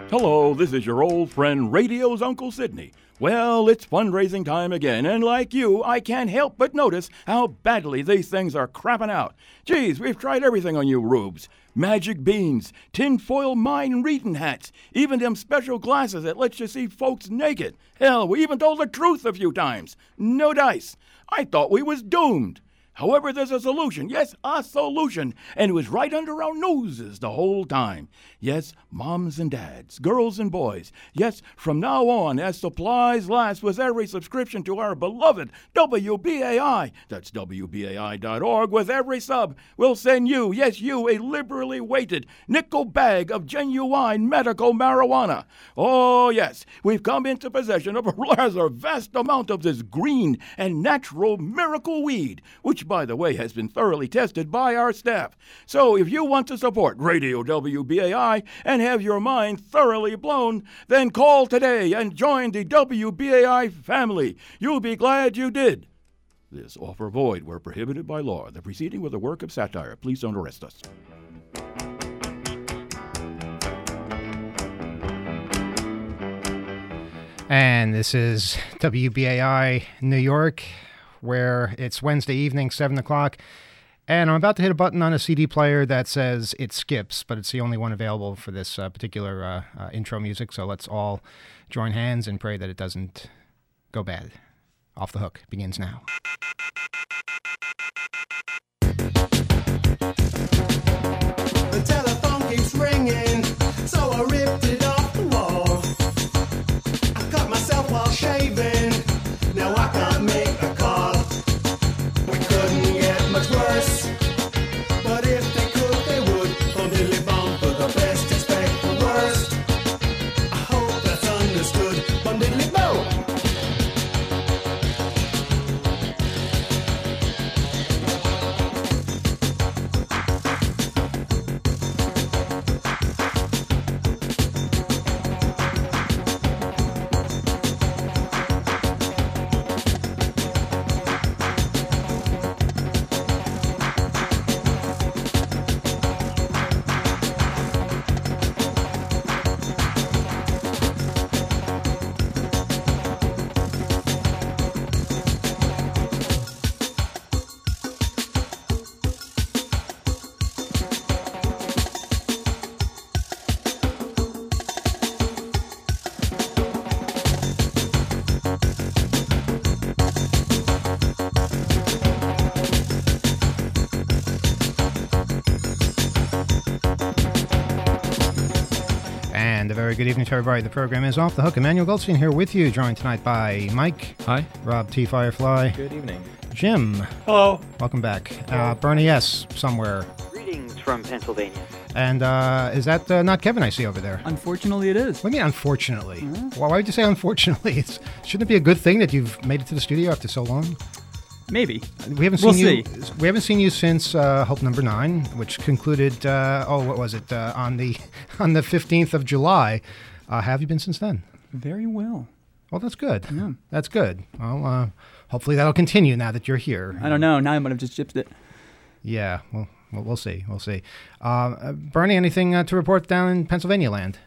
Hello, this is your old friend Radio's Uncle Sydney. Well, it's fundraising time again, and like you, I can't help but notice how badly these things are crapping out. Geez, we've tried everything on you rubes. Magic beans, tinfoil mind reading hats, even them special glasses that let you see folks naked. Hell, we even told the truth a few times. No dice. I thought we was doomed. However, there's a solution. Yes, a solution. And it was right under our noses the whole time. Yes, moms and dads, girls and boys. Yes, from now on, as supplies last, with every subscription to our beloved WBAI, that's WBAI.org, with every sub, we'll send you, yes, you, a liberally weighted nickel bag of genuine medical marijuana. Oh, yes, we've come into possession of a rather vast amount of this green and natural miracle weed, which, by the way, has been thoroughly tested by our staff. So if you want to support Radio WBAI and have your mind thoroughly blown, then call today and join the WBAI family. You'll be glad you did. This offer void where prohibited by law. The proceeding was a work of satire. Please don't arrest us. And this is WBAI New York, where it's Wednesday evening, 7 o'clock, and I'm about to hit a button on a CD player that says it skips, but it's the only one available for this particular intro music, so let's all join hands and pray that it doesn't go bad. Off the Hook begins now. The telephone keeps ringing, so I ripped it off the wall. I cut myself while shaving, now I can't make a call. We couldn't get much worse, but if they could, they would. Bum diddly bum, for the best expect the worst. I hope that's understood. Bum diddly bum. And a very good evening to everybody. The program is Off the Hook. Emmanuel Goldstein here with you, joined tonight by Mike. Hi. Rob T. Firefly. Good evening. Jim. Hello. Welcome back. Bernie S. somewhere. Greetings from Pennsylvania. And is that not Kevin I see over there? Unfortunately, it is. What do you mean, unfortunately? Why would you say unfortunately? Shouldn't it be a good thing that you've made it to the studio after so long? Maybe. We haven't We'll seen you. see. We haven't seen you since Hope Number 9, which concluded. What was it? On the 15th of July. Have you been since then? Very well. Well, that's good. Yeah. That's good. Well, hopefully that'll continue now that you're here. I don't know. Now I might have just gypped it. Yeah. Well, we'll see. We'll see. Bernie, anything to report down in Pennsylvania land?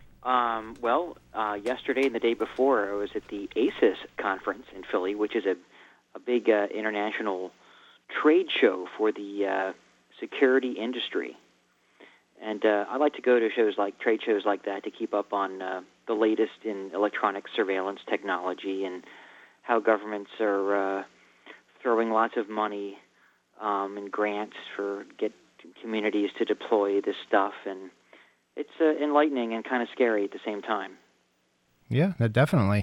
Yesterday and the day before, I was at the ACES conference in Philly, which is a big international trade show for the security industry. And I like to go to trade shows like that to keep up on the latest in electronic surveillance technology and how governments are throwing lots of money and grants for get communities to deploy this stuff. And it's enlightening and kind of scary at the same time. Yeah, definitely.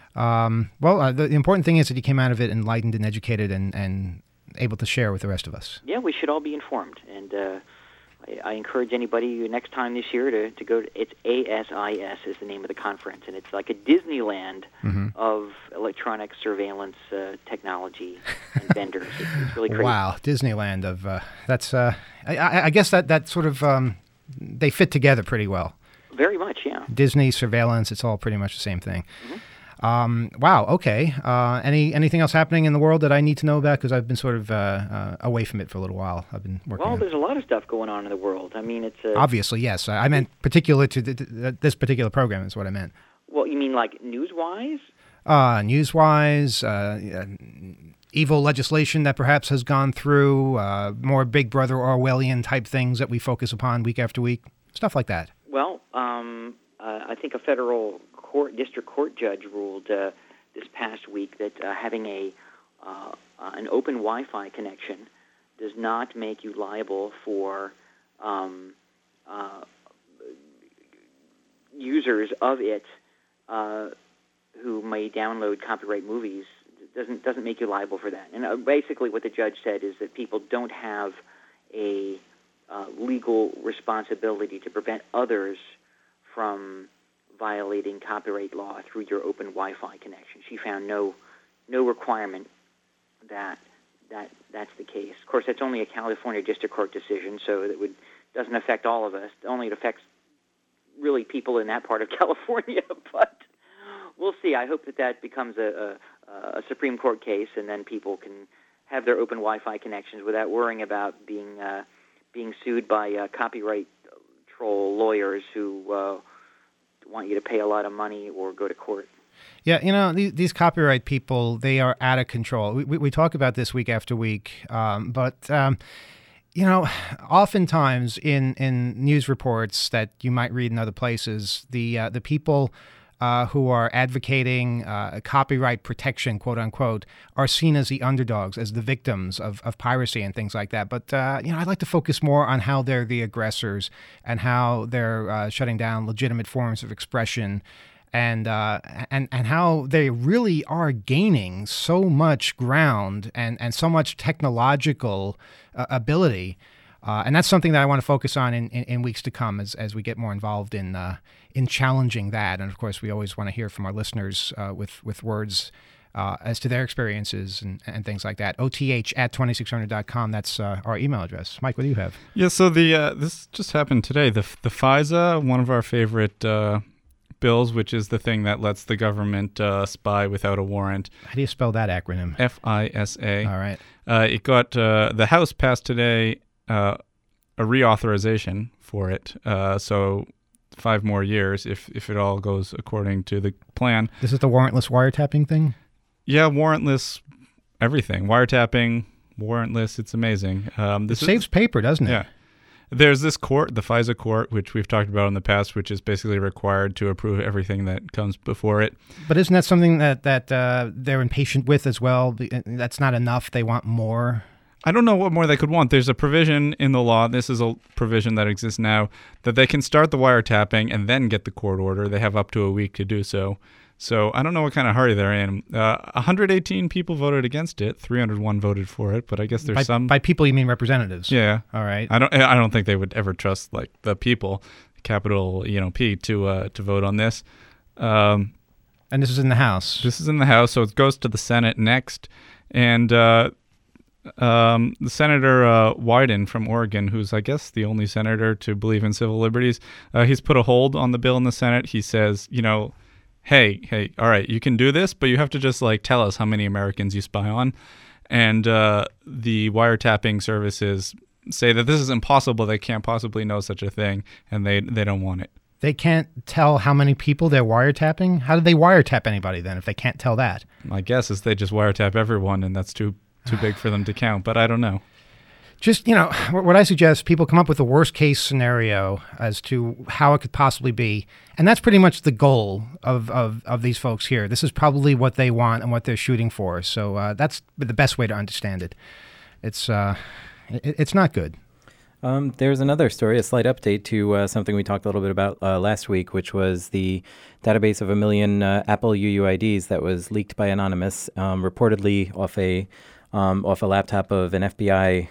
The important thing is that you came out of it enlightened and educated and able to share with the rest of us. Yeah, we should all be informed. And I encourage anybody next time this year to go to, it's ASIS is the name of the conference, and it's like a Disneyland of electronic surveillance technology and vendors. It's really crazy. Wow, Disneyland of, that's, I guess that sort of, they fit together pretty well. Very much, yeah. Disney, surveillance, it's all pretty much the same thing. Wow. Okay. Anything else happening in the world that I need to know about? Because I've been sort of away from it for a little while. I've been working. Well, on there's a lot of stuff going on in the world. I mean, it's a... Obviously, yes. I meant particular to this particular program is what I meant. Well, you mean like news-wise? News-wise, evil legislation that perhaps has gone through, more Big Brother Orwellian type things that we focus upon week after week, stuff like that. Well, I think a federal district court judge ruled this past week that having an open Wi-Fi connection does not make you liable for users of it who may download copyright movies. Doesn't make you liable for that. And basically, what the judge said is that people don't have a legal responsibility to prevent others from violating copyright law through your open Wi-Fi connection. She found no requirement that that's the case. Of course, that's only a California district court decision, so it doesn't affect all of us. Only it affects really people in that part of California. But we'll see. I hope that becomes a Supreme Court case, and then people can have their open Wi-Fi connections without worrying about being sued by copyright troll lawyers who want you to pay a lot of money or go to court. Yeah, these copyright people, they are out of control. We talk about this week after week, but oftentimes in news reports that you might read in other places, the people who are advocating copyright protection, quote unquote, are seen as the underdogs, as the victims of piracy and things like that. But I'd like to focus more on how they're the aggressors and how they're shutting down legitimate forms of expression, and how they really are gaining so much ground and so much technological ability. And that's something that I want to focus on in weeks to come as we get more involved in challenging that. And, of course, we always want to hear from our listeners with words as to their experiences and things like that. OTH@2600.com. That's our email address. Mike, what do you have? Yeah, so this just happened today. The FISA, one of our favorite bills, which is the thing that lets the government spy without a warrant. How do you spell that acronym? FISA. All right. It got the House passed today a reauthorization for it. So 5 more years if it all goes according to the plan. This is the warrantless wiretapping thing? Yeah, warrantless everything. Wiretapping, warrantless, it's amazing. It saves paper, doesn't it? Yeah. There's this court, the FISA court, which we've talked about in the past, which is basically required to approve everything that comes before it. But isn't that something that they're impatient with as well? That's not enough. They want more. I don't know what more they could want. There's a provision in the law, this is a provision that exists now, that they can start the wiretapping and then get the court order. They have up to a week to do so. So I don't know what kind of hurry they're in. 118 people voted against it. 301 voted for it, but I guess there's some... By people, you mean representatives? Yeah. All right. I don't think they would ever trust like the people, capital P, to vote on this. And this is in the House. This is in the House, so it goes to the Senate next. And the Senator Wyden from Oregon, who's I guess the only senator to believe in civil liberties, he's put a hold on the bill in the Senate. He says, hey, all right, you can do this, but you have to just tell us how many Americans you spy on. And the wiretapping services say that this is impossible. They can't possibly know such a thing, and they don't want it. They can't tell how many people they're wiretapping? How do they wiretap anybody then if they can't tell that? My guess is they just wiretap everyone, and that's too big for them to count, but I don't know. Just, what I suggest, people come up with the worst case scenario as to how it could possibly be. And that's pretty much the goal of these folks here. This is probably what they want and what they're shooting for. So that's the best way to understand it. It's not good. There's another story, a slight update to something we talked a little bit about last week, which was the database of 1 million Apple UUIDs that was leaked by Anonymous, reportedly off a laptop of an FBI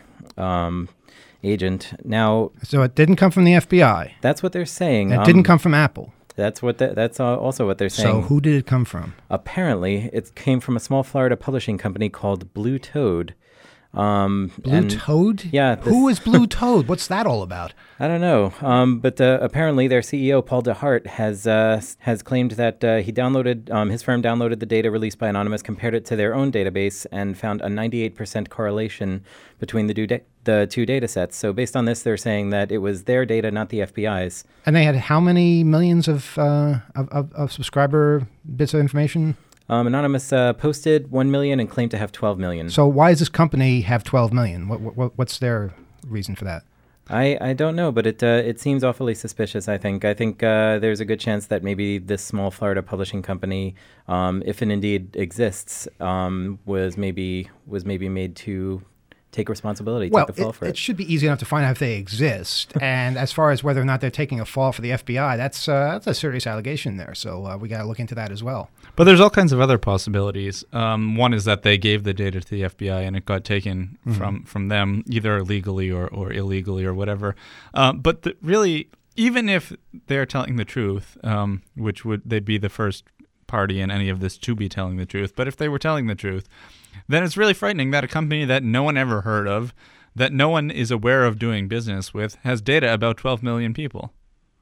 agent. Now, so it didn't come from the FBI. That's what they're saying. It didn't come from Apple. That's also what they're saying. So who did it come from? Apparently, it came from a small Florida publishing company called Blue Toad. Blue Toad? Yeah. Who is Blue Toad? What's that all about? I don't know, but apparently their CEO Paul DeHart has claimed that his firm downloaded the data released by Anonymous, compared it to their own database, and found a 98% correlation between the two data sets. So based on this, they're saying that it was their data, not the FBI's. And they had how many millions of subscriber bits of information? Anonymous posted 1 million and claimed to have 12 million. So why does this company have 12 million? What's their reason for that? I don't know, but it seems awfully suspicious. I think there's a good chance that maybe this small Florida publishing company, if it indeed exists, was maybe made to take responsibility, take the fall for it. It should be easy enough to find out if they exist. And as far as whether or not they're taking a fall for the FBI, that's a serious allegation there. So we got to look into that as well. But there's all kinds of other possibilities. One is that they gave the data to the FBI and it got taken from them, either legally or illegally or whatever. But really, even if they're telling the truth, which they'd be the first party in any of this to be telling the truth, but if they were telling the truth, then it's really frightening that a company that no one ever heard of, that no one is aware of doing business with, has data about 12 million people.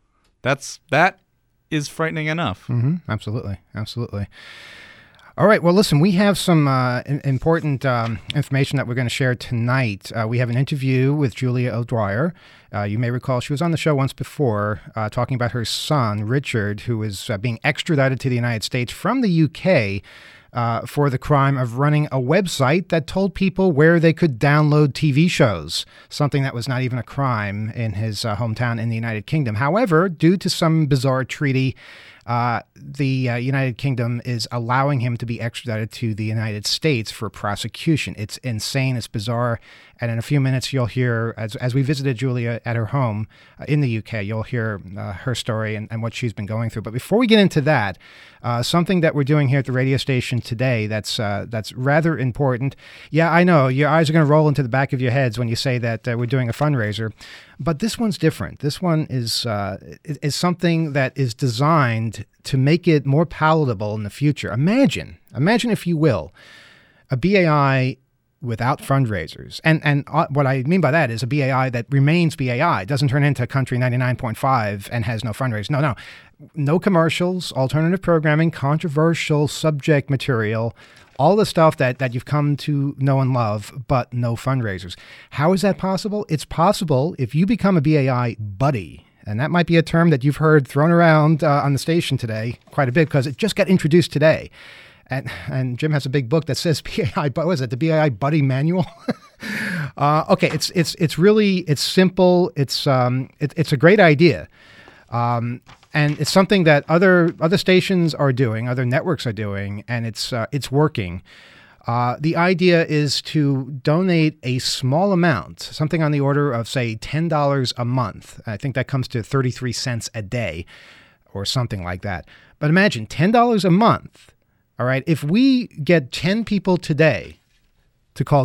That is frightening enough. Mm-hmm. Absolutely. All right. Well, listen, we have some important information that we're going to share tonight. We have an interview with Julia O'Dwyer. You may recall she was on the show once before talking about her son, Richard, who is being extradited to the United States from the UK for the crime of running a website that told people where they could download TV shows, something that was not even a crime in his hometown in the United Kingdom. However, due to some bizarre treaty, the United Kingdom is allowing him to be extradited to the United States for prosecution. It's insane. It's bizarre. And in a few minutes, you'll hear, as we visited Julia at her home in the UK, you'll hear her story and what she's been going through. But before we get into that, something that we're doing here at the radio station today that's rather important. Yeah, I know, your eyes are going to roll into the back of your heads when you say that we're doing a fundraiser. But this one's different. This one is something that is designed to make it more palatable in the future. Imagine, if you will, a BAI without fundraisers. And what I mean by that is a BAI that remains BAI, doesn't turn into Country 99.5 and has no fundraisers. No commercials, alternative programming, controversial subject material, all the stuff that you've come to know and love, but no fundraisers. How is that possible? It's possible if you become a BAI buddy. And that might be a term that you've heard thrown around on the station today quite a bit because it just got introduced today. And Jim has a big book that says BAI, what is it, the BAI Buddy Manual? Okay, it's really simple. It's a great idea. And it's something that other stations are doing, other networks are doing, and it's working. The idea is to donate a small amount, something on the order of, say, $10 a month. I think that comes to 33 cents a day or something like that. But imagine $10 a month. All right, if we get 10 people today to call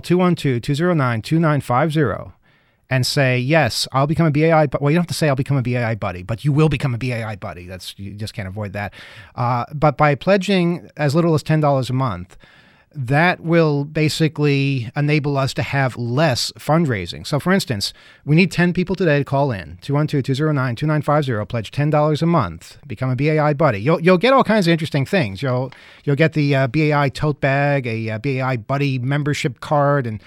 212-209-2950 and say, yes, I'll become a BAI, but well, you don't have to say I'll become a BAI buddy, but you will become a BAI buddy. You just can't avoid that. But by pledging as little as $10 a month, that will basically enable us to have less fundraising. So, for instance, we need 10 people today to call in, 212-209-2950, pledge $10 a month, become a BAI buddy. You'll get all kinds of interesting things. You'll get the BAI tote bag, a BAI buddy membership card, and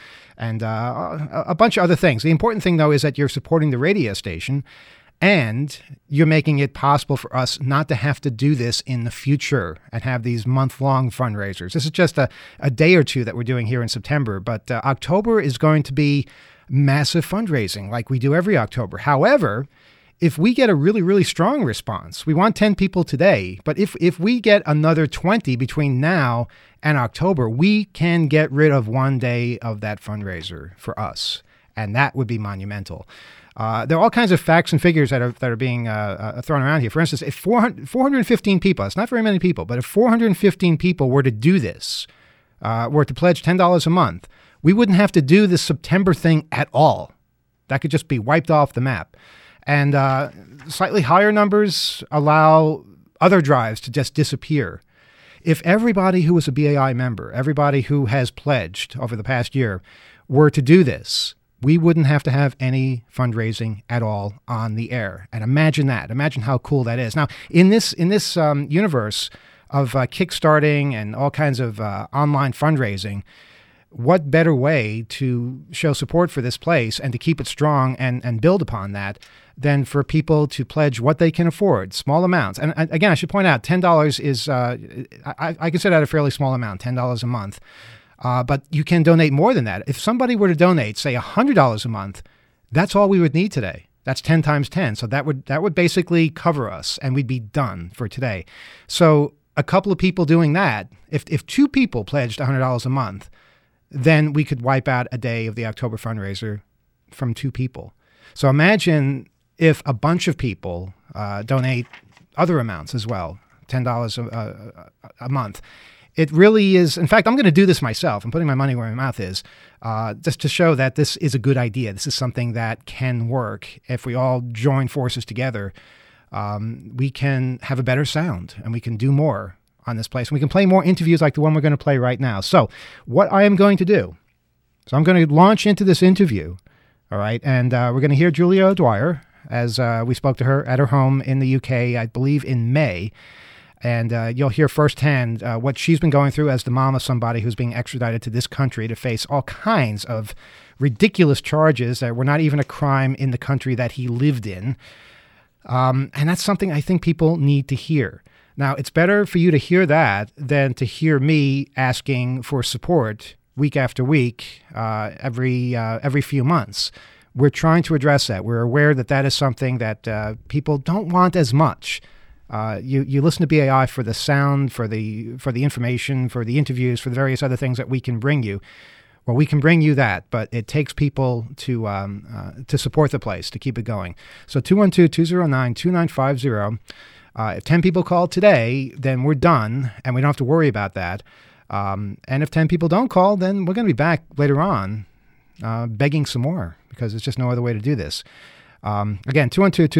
a bunch of other things. The important thing, though, is that you're supporting the radio station, and you're making it possible for us not to have to do this in the future and have these month-long fundraisers. This is just a day or two that we're doing here in September, but October is going to be massive fundraising like we do every October. However, if we get a really, really strong response, we want 10 people today, but if we get another 20 between now and October, we can get rid of one day of that fundraiser for us, and that would be monumental. There are all kinds of facts and figures that are being thrown around here. For instance, if 415 people, it's not very many people, but if 415 people were to do this, were to pledge $10 a month, we wouldn't have to do this September thing at all. That could just be wiped off the map. And slightly higher numbers allow other drives to just disappear. If everybody who was a BAI member, everybody who has pledged over the past year, were to do this, we wouldn't have to have any fundraising at all on the air. And imagine that. Imagine how cool that is. Now, in this universe of kickstarting and all kinds of online fundraising, what better way to show support for this place and to keep it strong and build upon that than for people to pledge what they can afford, small amounts. And again, I should point out, $10 is, I consider that a fairly small amount, $10 a month. But you can donate more than that. If somebody were to donate, say, $100 a month, that's all we would need today. That's 10 times 10. So that would basically cover us, and we'd be done for today. So a couple of people doing that, if 2 people pledged $100 a month, then we could wipe out a day of the October fundraiser from 2 people. So imagine if a bunch of people donate other amounts as well, $10 a month. It really is. In fact, I'm going to do this myself. I'm putting my money where my mouth is, just to show that this is a good idea. This is something that can work. If we all join forces together, we can have a better sound and we can do more on this place. And we can play more interviews like the one we're going to play right now. So what I am going to do, so I'm going to launch into this interview, all right? And we're going to hear Julia O'Dwyer as we spoke to her at her home in the UK, I believe in May. And you'll hear firsthand what she's been going through as the mom of somebody who's being extradited to this country to face all kinds of ridiculous charges that were not even a crime in the country that he lived in. And that's something I think people need to hear. Now, it's better for you to hear that than to hear me asking for support week after week, every few months. We're trying to address that. We're aware that that is something that people don't want as much. You listen to BAI for the sound, for the information, for the interviews, for the various other things that we can bring you. Well, we can bring you that, but it takes people to support the place, to keep it going. So 212-209-2950. If 10 people call today, then we're done, and we don't have to worry about that. And if 10 people don't call, then we're going to be back later on begging some more, because there's just no other way to do this. Again,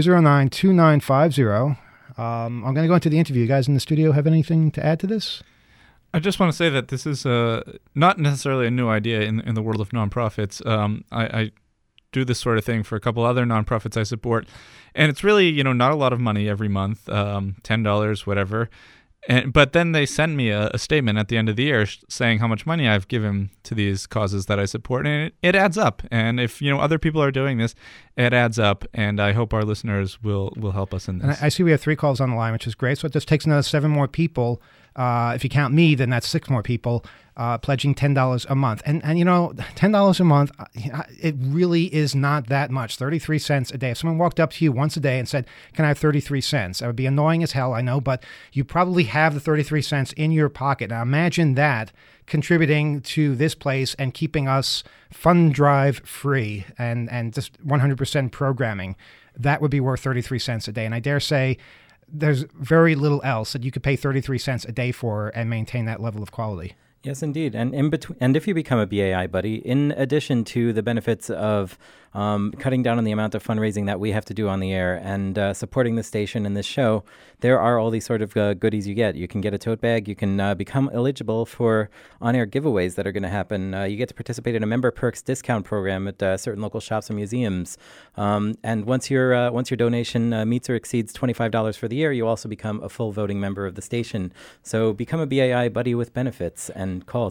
212-209-2950. I'm going to go into the interview. You guys in the studio have anything to add to this? I just want to say that this is not necessarily a new idea in the world of nonprofits. I do this sort of thing for a couple other nonprofits I support, and it's really not a lot of money every month, $10, whatever. But then they send me a statement at the end of the year saying how much money I've given to these causes that I support, and it adds up. And if other people are doing this, it adds up. And I hope our listeners will help us in this. And I see we have 3 calls on the line, which is great. So it just takes another 7 more people. If you count me, then that's 6 more people pledging $10 a month. And $10 a month, it really is not that much. 33 cents a day. If someone walked up to you once a day and said, "Can I have 33 cents?" That would be annoying as hell, I know, but you probably have the 33 cents in your pocket. Now imagine that contributing to this place and keeping us fund drive free and just 100% programming. That would be worth 33 cents a day. And I dare say there's very little else that you could pay 33 cents a day for and maintain that level of quality. Yes, indeed. And if you become a BAI buddy, in addition to the benefits of cutting down on the amount of fundraising that we have to do on the air and supporting the station and this show, there are all these sort of goodies you get. You can get a tote bag. You can become eligible for on-air giveaways that are going to happen. You get to participate in a member perks discount program at certain local shops and museums. And once your donation meets or exceeds $25 for the year, you also become a full voting member of the station. So become a BAI buddy with benefits and call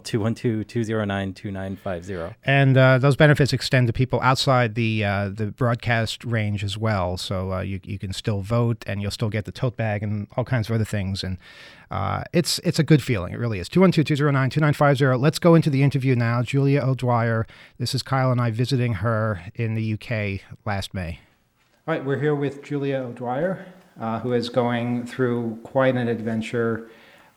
212-209-2950. And those benefits extend to people outside the broadcast range as well. So you can still vote, and you'll still get the tote bag and all kinds of other things. And it's a good feeling. It really is. 212-209-2950. Let's go into the interview now. Julia O'Dwyer. This is Kyle and I visiting her in the UK last May. All right, we're here with Julia O'Dwyer, who is going through quite an adventure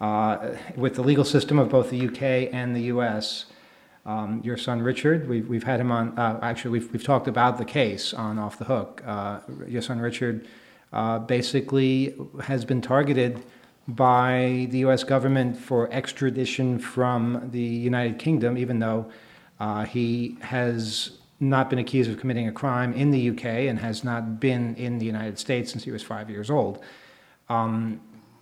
with the legal system of both the UK and the US. Your son Richard, we've had him on. Actually, we've talked about the case on Off the Hook. Your son Richard basically has been targeted by the U.S. government for extradition from the United Kingdom, even though he has not been accused of committing a crime in the UK and has not been in the United States since he was 5 years old.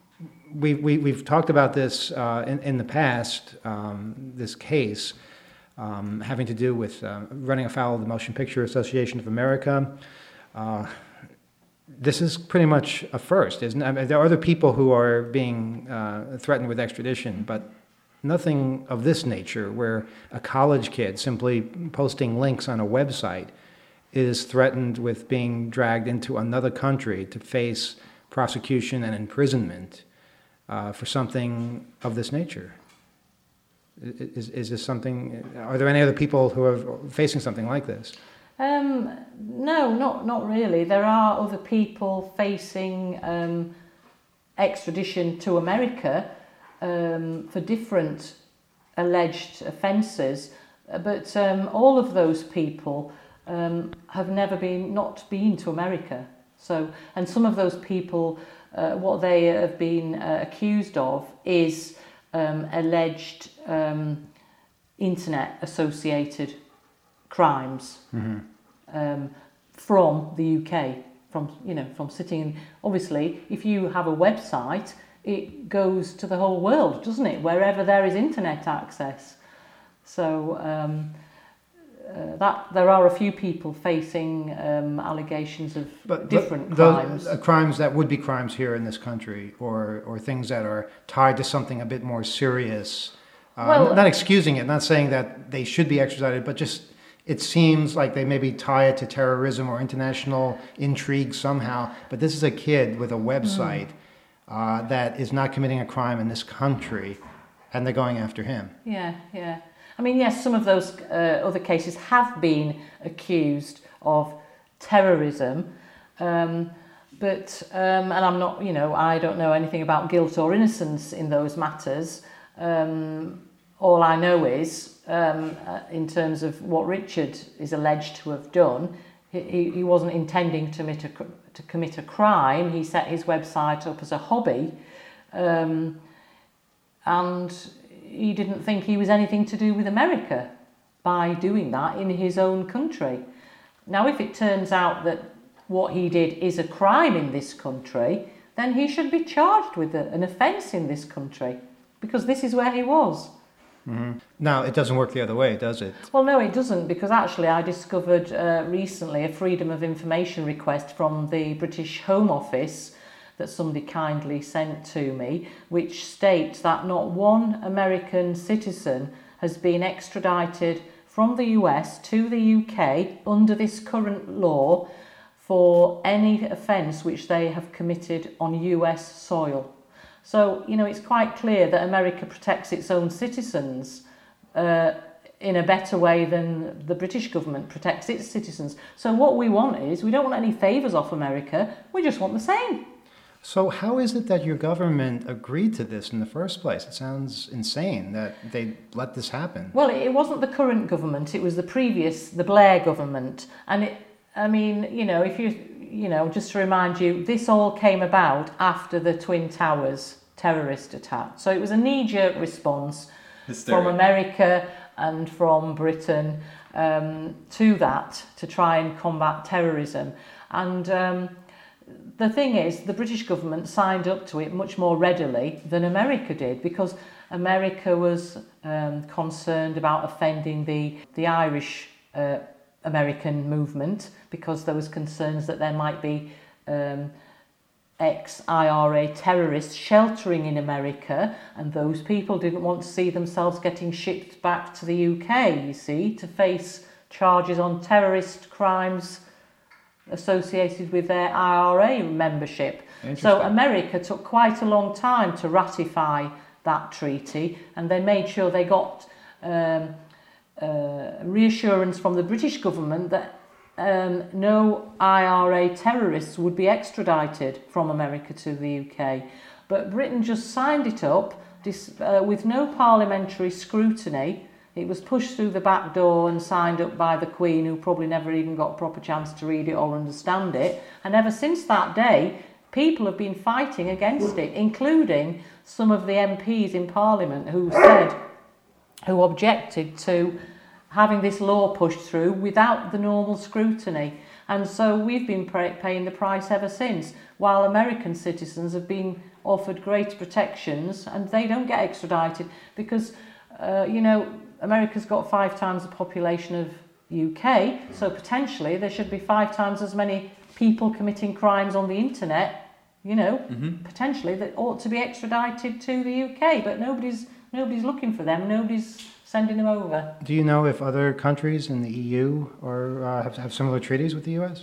We've talked about this in the past, this case. having to do with running afoul of the Motion Picture Association of America. This is pretty much a first, isn't it? I mean, there are other people who are being threatened with extradition, but nothing of this nature, where a college kid simply posting links on a website is threatened with being dragged into another country to face prosecution and imprisonment for something of this nature. Is this something? Are there any other people who are facing something like this? No, not really. There are other people facing extradition to America for different alleged offences, but all of those people have never not been to America. So, and some of those people, what they have been accused of is alleged internet associated crimes from the UK, from sitting. Obviously, if you have a website, it goes to the whole world, doesn't it? Wherever there is internet access. So that there are a few people facing allegations of different crimes. Crimes that would be crimes here in this country, or things that are tied to something a bit more serious. Not excusing it, not saying that they should be extradited, but just it seems like they maybe tie it to terrorism or international intrigue somehow. But this is a kid with a website that is not committing a crime in this country, and they're going after him. Yeah. I mean, yes, some of those other cases have been accused of terrorism, but and I'm not, I don't know anything about guilt or innocence in those matters. All I know is, in terms of what Richard is alleged to have done, he wasn't intending to commit a crime. He set his website up as a hobby, and he didn't think he was anything to do with America by doing that in his own country. Now, if it turns out that what he did is a crime in this country, then he should be charged with an offence in this country, because this is where he was. Mm-hmm. Now, it doesn't work the other way, does it? Well, no, it doesn't, because actually I discovered recently a Freedom of Information request from the British Home Office that somebody kindly sent to me, which states that not one American citizen has been extradited from the US to the UK under this current law for any offence which they have committed on US soil. So, it's quite clear that America protects its own citizens in a better way than the British government protects its citizens. So what we want is, we don't want any favours off America, we just want the same. So how is it that your government agreed to this in the first place? It sounds insane that they let this happen. Well, it wasn't the current government, it was the Blair government. And if you, just to remind you, this all came about after the Twin Towers terrorist attack. So it was a knee-jerk response from America and from Britain to that, to try and combat terrorism. And the thing is, the British government signed up to it much more readily than America did, because America was concerned about offending the Irish American movement, because there was concerns that there might be ex-IRA terrorists sheltering in America, and those people didn't want to see themselves getting shipped back to the UK, you see, to face charges on terrorist crimes associated with their IRA membership. So America took quite a long time to ratify that treaty, and they made sure they got reassurance from the British government that no IRA terrorists would be extradited from America to the UK. But Britain just signed it up with no parliamentary scrutiny. It was pushed through the back door and signed up by the Queen, who probably never even got a proper chance to read it or understand it. And ever since that day, people have been fighting against it, including some of the MPs in Parliament who objected to having this law pushed through without the normal scrutiny. And so we've been paying the price ever since, while American citizens have been offered greater protections and they don't get extradited because, America's got 5 times the population of UK, so potentially there should be 5 times as many people committing crimes on the internet, potentially that ought to be extradited to the UK, but nobody's looking for them, nobody's sending them over. Do you know if other countries in the EU have similar treaties with the US?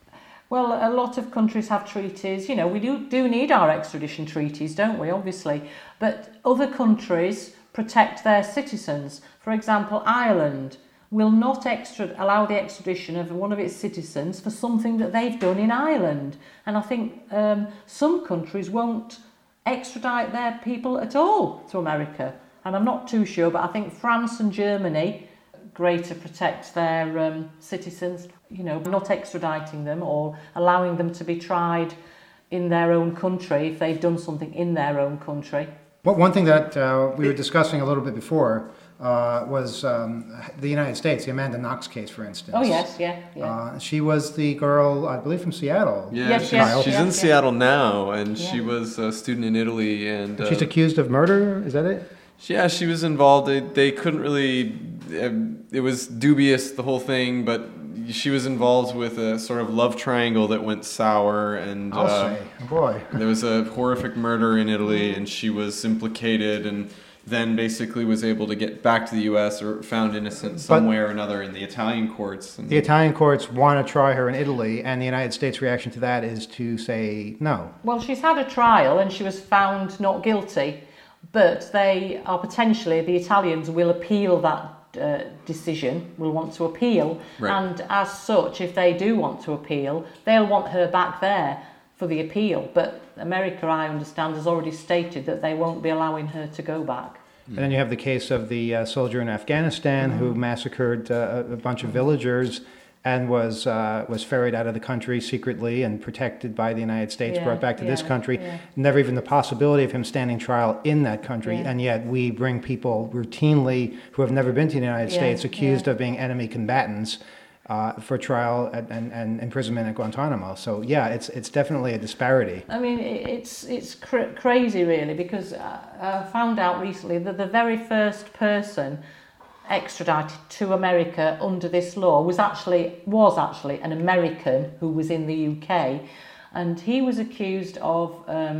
Well, a lot of countries have treaties. We do need our extradition treaties, don't we, obviously? But other countries protect their citizens. For example, Ireland will not allow the extradition of one of its citizens for something that they've done in Ireland. And I think some countries won't extradite their people at all to America. And I'm not too sure, but I think France and Germany greater protect their citizens, not extraditing them or allowing them to be tried in their own country if they've done something in their own country. Well, one thing that we were discussing a little bit before was the United States, the Amanda Knox case, for instance. Oh, yes, yeah. She was the girl, I believe, from Seattle. Yeah, Yes, she's in Seattle now, and she was a student in Italy. And she's accused of murder, is that it? Yeah, she was involved. They couldn't really... it was dubious, the whole thing, but she was involved with a sort of love triangle that went sour, and I'll say, boy. There was a horrific murder in Italy, and she was implicated, and then basically was able to get back to the U.S. or found innocent some way or another in the Italian courts. And the Italian courts want to try her in Italy, and the United States' reaction to that is to say no. Well, she's had a trial and she was found not guilty, but they are potentially, the Italians will appeal that decision, will want to appeal, and as such, if they do want to appeal, they'll want her back there for the appeal. But America, I understand, has already stated that they won't be allowing her to go back. And then you have the case of the soldier in Afghanistan who massacred a bunch of villagers and was ferried out of the country secretly and protected by the United States, brought back to this country. Never even the possibility of him standing trial in that country, and yet we bring people routinely who have never been to the United States accused of being enemy combatants for trial and imprisonment at Guantanamo. So it's definitely a disparity. I mean, it's crazy really, because I found out recently that the very first person extradited to America under this law was actually an American who was in the UK, and he was accused of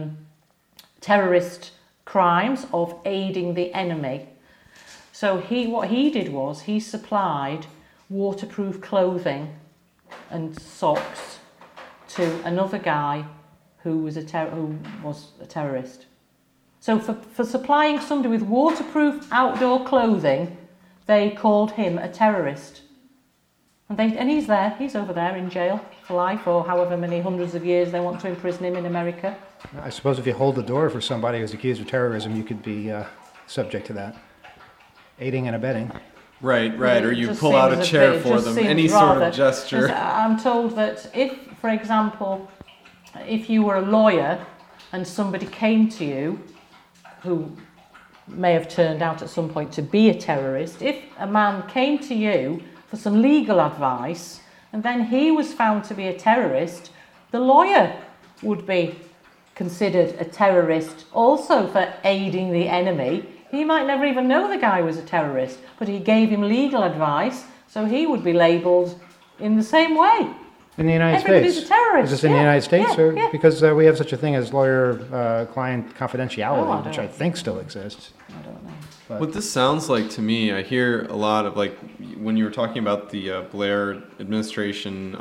terrorist crimes, of aiding the enemy. So what he did was he supplied waterproof clothing and socks to another guy who was a terrorist. So for supplying somebody with waterproof outdoor clothing, they called him a terrorist. And he's over there in jail for life, or however many hundreds of years they want to imprison him in America. I suppose if you hold the door for somebody who's accused of terrorism, you could be subject to that. Aiding and abetting. Right, or you pull out a chair for them, any sort of gesture. I'm told that if, for example, if you were a lawyer and somebody came to you who may have turned out at some point to be a terrorist, if a man came to you for some legal advice and then he was found to be a terrorist, the lawyer would be considered a terrorist also for aiding the enemy. He might never even know the guy was a terrorist, but he gave him legal advice, so he would be labelled in the same way. In the United Everybody's States? a terrorist. Is this in the United States? Because we have such a thing as lawyer-client confidentiality, which I think still exists. I don't know. But what this sounds like to me, I hear a lot of, like, when you were talking about the Blair administration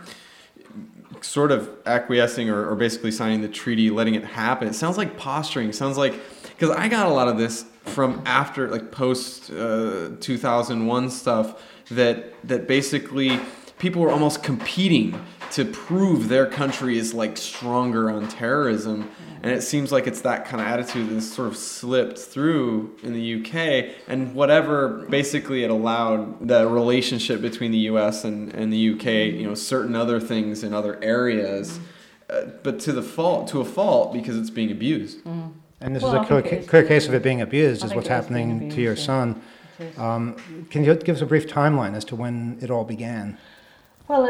sort of acquiescing or basically signing the treaty, letting it happen, it sounds like posturing. It sounds like, because I got a lot of this from after, like, post 2001 stuff, that basically people were almost competing to prove their country is, like, stronger on terrorism. And it seems like it's that kind of attitude that's sort of slipped through in the UK. And whatever basically it allowed the relationship between the US and the UK, certain other things in other areas, but to a fault because it's being abused. And this is a clear case of it being abused, is what's happening to your son. Can you give us a brief timeline as to when it all began? Well,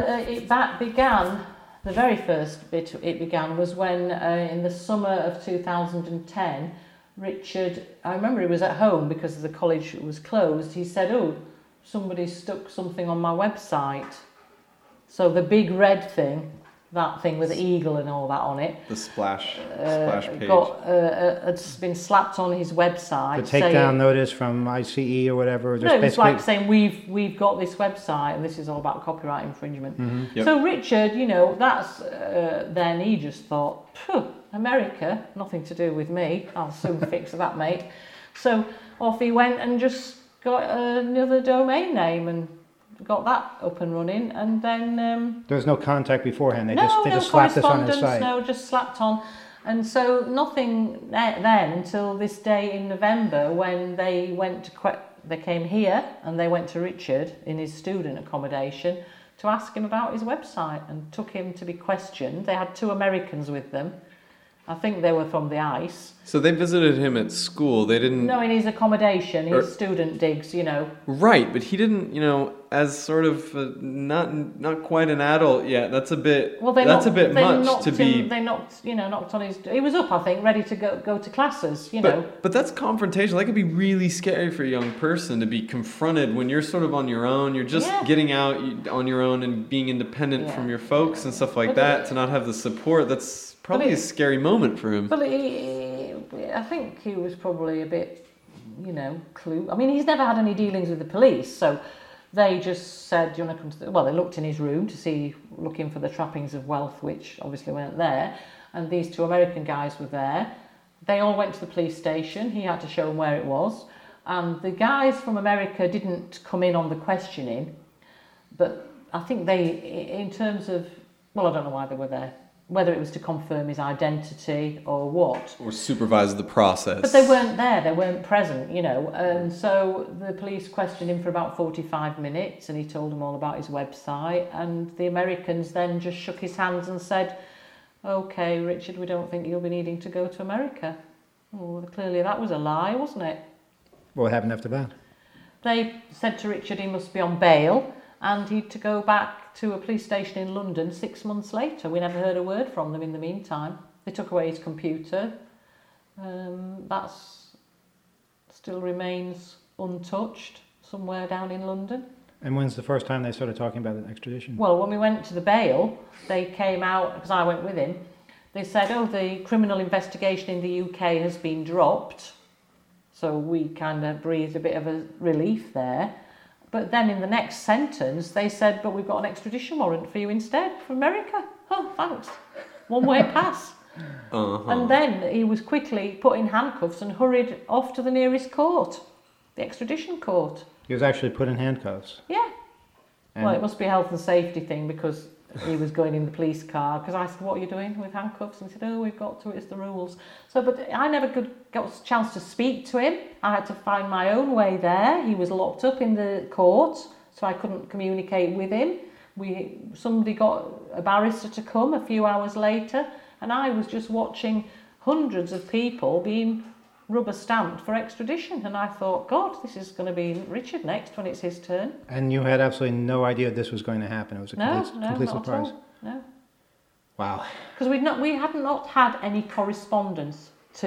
the very first bit it began was when in the summer of 2010, Richard, I remember he was at home because the college was closed. He said, "Oh, somebody stuck something on my website." So the big red thing, that thing with the eagle and all that on it, The splash page. it's been slapped on his website. The takedown notice from ICE or whatever. No, it's like saying we've got this website and this is all about copyright infringement. Yep. So Richard, that's then he just thought, America, nothing to do with me. I'll soon fix that, mate. So off he went and just got another domain name and got that up and running, and then There was no contact beforehand. They no just slapped this on his correspondence, site. no, just slapped on. And so nothing then until this day in November when they went to they came here and they went to Richard in his student accommodation to ask him about his website and took him to be questioned. They had 2 Americans with them. I think they were from the ICE. So they visited him at school. They didn't. No, in his accommodation, his student digs, Right, but he didn't. As sort of not quite an adult yet. That's a bit. Well, That's a bit much to be. They knocked on his. He was up, I think, ready to go to classes. But that's confrontational. That could be really scary for a young person to be confronted when you're sort of on your own. You're just getting out on your own and being independent from your folks and stuff like that. To not have the support, that's probably a scary moment for him. But I think he was probably a bit, clue. I mean, he's never had any dealings with the police, so they just said, "Do you want to come to?" Well, they looked in his room to see, looking for the trappings of wealth, which obviously weren't there. And these 2 American guys were there. They all went to the police station. He had to show them where it was. And the guys from America didn't come in on the questioning, but I think they, in terms of, well, I don't know why they were there. Whether it was to confirm his identity or what. Or supervise the process. But they weren't there, they weren't present, And so the police questioned him for about 45 minutes and he told them all about his website. And the Americans then just shook his hands and said, "Okay, Richard, we don't think you'll be needing to go to America." Well, clearly that was a lie, wasn't it? What happened after that? They said to Richard he must be on bail and he'd to go back to a police station in London 6 months later. We never heard a word from them in the meantime. They took away his computer. That still remains untouched somewhere down in London. And when's the first time they started talking about an extradition? Well, when we went to the bail, they came out, because I went with him, they said, the criminal investigation in the UK has been dropped. So we kind of breathed a bit of a relief there. But then in the next sentence, they said, "But we've got an extradition warrant for you instead, for America." Oh, thanks. One-way pass. And then he was quickly put in handcuffs and hurried off to the nearest court, the extradition court. He was actually put in handcuffs. Yeah. And Well, it must be a health and safety thing because he was going in the police car. Because I said, "What are you doing with handcuffs?" And he said, "Oh, we've got to, it's the rules." So, but I never got a chance to speak to him. I had to find my own way there. He was locked up in the court, so I couldn't communicate with him. Somebody got a barrister to come a few hours later, and I was just watching hundreds of people being rubber stamped for extradition. And I thought, God, this is going to be Richard next when it's his turn. And you had absolutely no idea this was going to happen. It was a complete not surprise. at all. No. Wow. Because we had not had any correspondence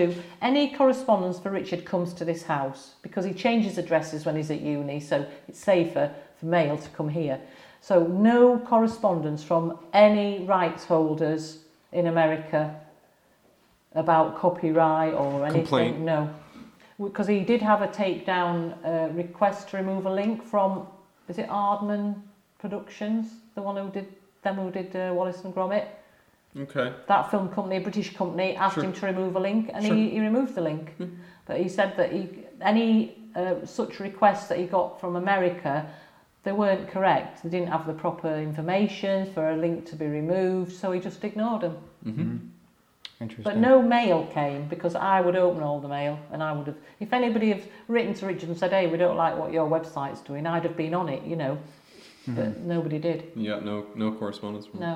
for Richard comes to this house because he changes addresses when he's at uni, so it's safer for mail to come here. So no correspondence from any rights holders in America about copyright or anything. Complaint. No, because he did have a takedown request to remove a link from, is it Aardman Productions, the one who did Wallace and Gromit? Okay. That film company, a British company, asked him to remove a link, and he removed the link. But he said that any such requests that he got from America, they weren't correct. They didn't have the proper information for a link to be removed, so he just ignored them. Mm-hmm. Interesting. But no mail came, because I would open all the mail, and I would have, if anybody had written to Richard and said, "Hey, we don't like what your website's doing," I'd have been on it, But nobody did. Yeah, no correspondence from him. No.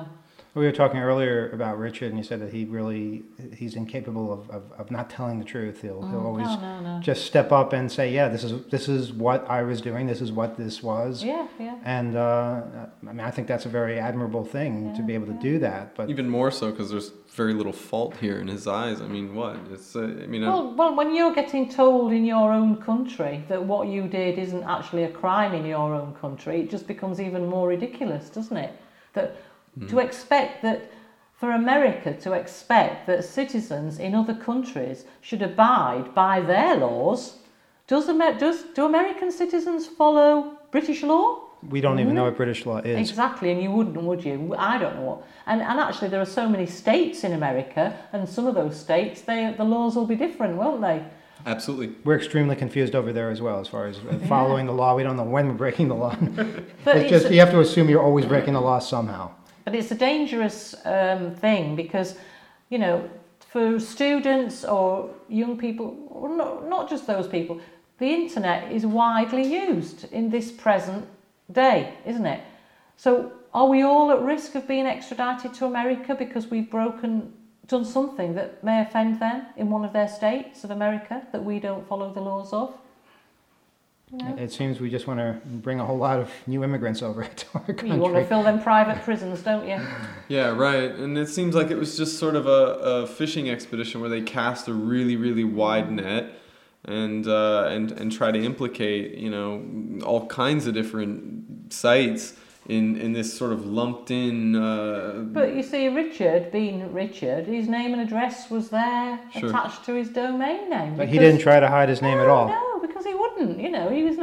We were talking earlier about Richard, and you said that he's incapable of not telling the truth. He'll always no. just step up and say, yeah, this is what I was doing. This is what this was. Yeah. And I mean, I think that's a very admirable thing to be able to do that. But Even more so because there's very little fault here in his eyes. I mean, what? It's. I mean. Well, when you're getting told in your own country that what you did isn't actually a crime in your own country, it just becomes even more ridiculous, doesn't it? That to expect that, for America to expect that citizens in other countries should abide by their laws, do American citizens follow British law? we don't even know what British law is. Exactly, and you wouldn't, would you? I don't know what. And actually, there are so many states in America, and some of those states, the laws will be different, won't they? Absolutely. We're extremely confused over there as well, as far as following the law. We don't know when we're breaking the law. But it's just you have to assume you're always breaking the law somehow. But it's a dangerous thing because, you know, for students or young people, or not just those people, the internet is widely used in this present day, isn't it? So are we all at risk of being extradited to America because we've done something that may offend them in one of their states of America that we don't follow the laws of? No. It seems we just want to bring a whole lot of new immigrants over to our country. You want to fill them private prisons, don't you? Yeah, right. And it seems like it was just sort of a fishing expedition where they cast a really, really wide net and try to implicate, you know, all kinds of different sites in this sort of lumped in. But you see, Richard, being Richard, his name and address was there attached to his domain name. But he didn't try to hide his name at all. No, because he wouldn't. You know, he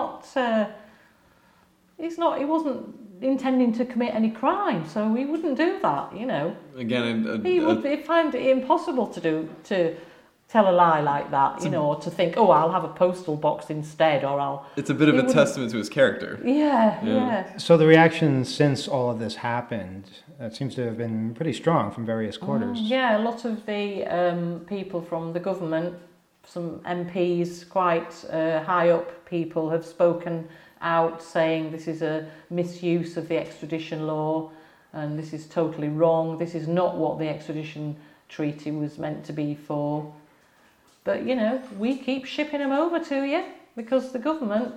wasn't intending to commit any crime, so he wouldn't do that. You know. Again, he would find it impossible to tell a lie like that, you know, or to think, oh, I'll have a postal box instead, or I'll... It's a bit of a testament to his character. Yeah. So the reaction since all of this happened, it seems to have been pretty strong from various quarters. Yeah, a lot of the people from the government, some MPs, quite high up people, have spoken out saying this is a misuse of the extradition law and this is totally wrong. This is not what the extradition treaty was meant to be for. But, you know, we keep shipping them over to you because the government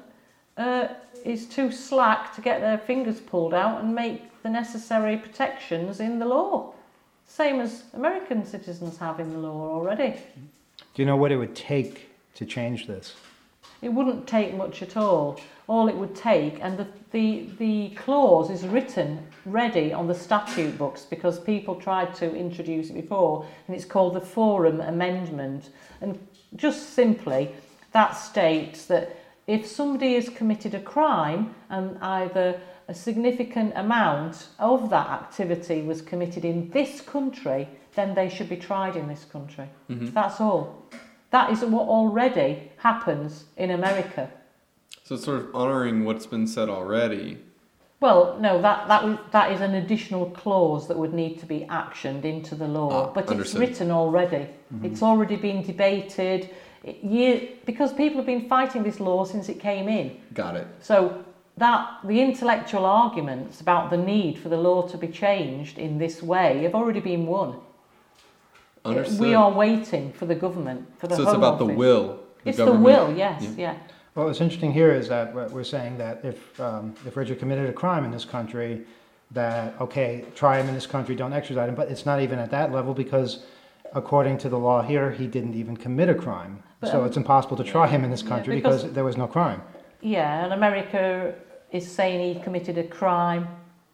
is too slack to get their fingers pulled out and make the necessary protections in the law. Same as American citizens have in the law already. Do you know what it would take to change this? It wouldn't take much at all. All it would take, and the clause is written ready on the statute books because people tried to introduce it before, and it's called the Forum Amendment. And just simply, that states that if somebody has committed a crime and either a significant amount of that activity was committed in this country, then they should be tried in this country. Mm-hmm. That's all. That is what already happens in America. So it's sort of honouring what's been said already. Well, no, that is an additional clause that would need to be actioned into the law. But understood. It's written already. Mm-hmm. It's already been debated. Because people have been fighting this law since it came in. Got it. So the intellectual arguments about the need for the law to be changed in this way have already been won. Understood. We are waiting for the government, for the So Home it's about Office. the will. It's the will, yes, yeah. Well, what's interesting here is that we're saying that if Richard committed a crime in this country, that, okay, try him in this country, don't extradite him, but it's not even at that level because according to the law here, he didn't even commit a crime. So it's impossible to try him in this country because there was no crime. Yeah, and America is saying he committed a crime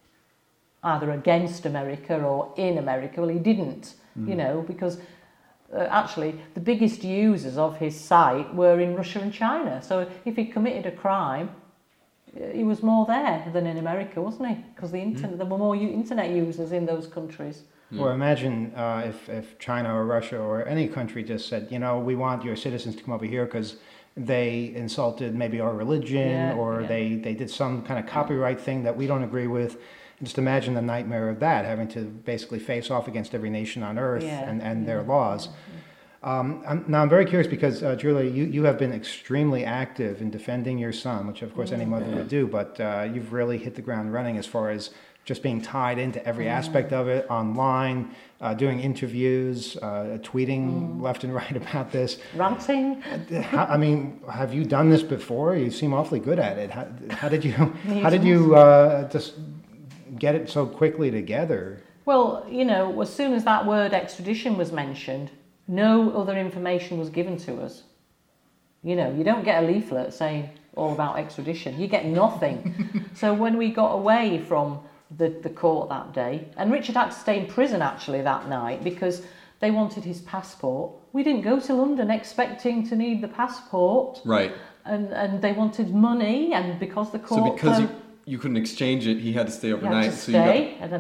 either against America or in America. Well, he didn't, you know, because actually the biggest users of his site were in Russia and China. So if he committed a crime, he was more there than in America, wasn't he? Because there were more internet users in those countries. Or imagine if China or Russia or any country just said, you know, we want your citizens to come over here because they insulted maybe our religion or they did some kind of copyright thing that we don't agree with. Just imagine the nightmare of that, having to basically face off against every nation on earth and their laws. I'm very curious because, Julia, you have been extremely active in defending your son, which of course any mother would do, but you've really hit the ground running as far as just being tied into every aspect of it, online, doing interviews, tweeting left and right about this. Ranting. I mean, have you done this before? You seem awfully good at it. How did you just get it so quickly together? Well, you know, as soon as that word extradition was mentioned, no other information was given to us. You know, you don't get a leaflet saying all about extradition. You get nothing. So when we got away from the court that day, and Richard had to stay in prison actually that night because they wanted his passport. We didn't go to London expecting to need the passport. Right. And they wanted money, and because the court... So because you couldn't exchange it, he had to stay overnight. Had to stay, and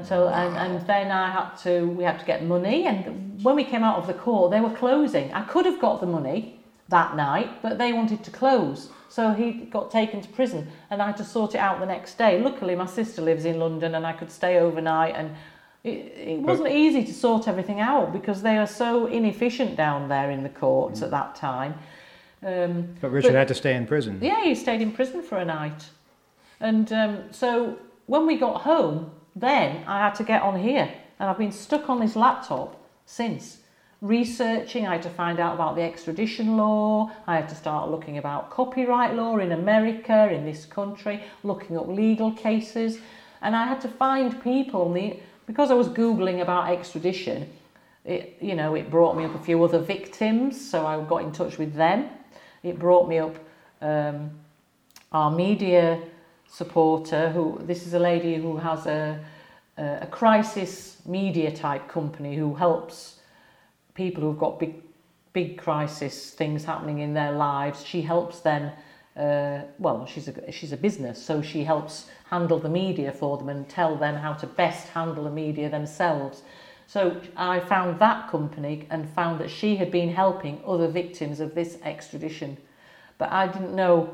then we had to get money, and when we came out of the court, they were closing. I could have got the money that night, but they wanted to close. So he got taken to prison, and I had to sort it out the next day. Luckily, my sister lives in London, and I could stay overnight, and it wasn't easy to sort everything out because they are so inefficient down there in the courts at that time. But Richard had to stay in prison. Yeah, he stayed in prison for a night. And so when we got home, then I had to get on here, and I've been stuck on this laptop since. Researching, I had to find out about the extradition law, I had to start looking about copyright law in America, in this country, looking up legal cases, and I had to find people, because I was Googling about extradition, it brought me up a few other victims, so I got in touch with them. It brought me up our media supporter, this is a lady who has a crisis media type company who helps people who've got big crisis things happening in their lives. She helps them. She's a business, so she helps handle the media for them and tell them how to best handle the media themselves. So I found that company and found that she had been helping other victims of this extradition, but I didn't know.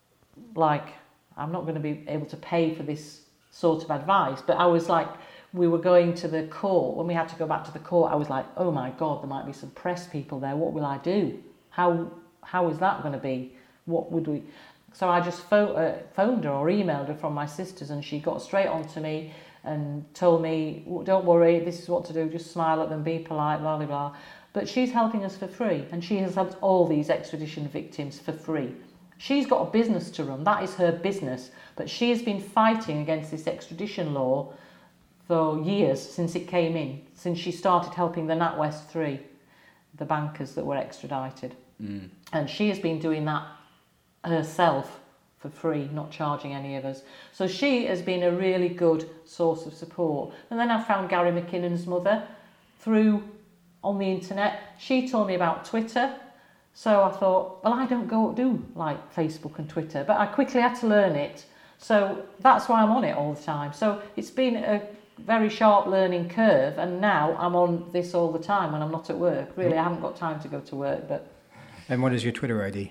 I'm not going to be able to pay for this sort of advice, but I was like. We were going to the court. When we had to go back to the court, I was like, oh my God, there might be some press people there. What will I do? How is that going to be? What would we... So I just phoned her or emailed her from my sisters, and she got straight on to me and told me, don't worry, this is what to do. Just smile at them, be polite, blah, blah, blah. But she's helping us for free, and she has helped all these extradition victims for free. She's got a business to run. That is her business. But she has been fighting against this extradition law for years since it came in, since she started helping the NatWest 3, the bankers that were extradited. And she has been doing that herself for free, not charging any of us. So she has been a really good source of support. And then I found Gary McKinnon's mother on the internet. She told me about Twitter. So I thought, well, I don't do like Facebook and Twitter, but I quickly had to learn it. So that's why I'm on it all the time. So it's been a very sharp learning curve, and now I'm on this all the time when I'm not at work. Really, I haven't got time to go to work. But. And what is your Twitter ID?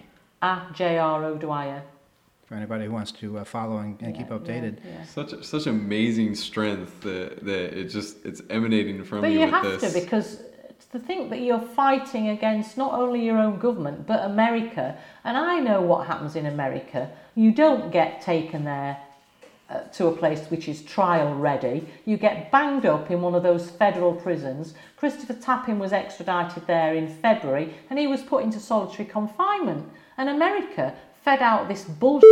@JR For anybody who wants to follow and keep updated. Yeah. Such amazing strength that it's emanating from but you you with have this. to, because to think that you're fighting against not only your own government but America, and I know what happens in America. You don't get taken there to a place which is trial ready. You get banged up in one of those federal prisons. Christopher Tappin was extradited there in February, and he was put into solitary confinement. And America fed out this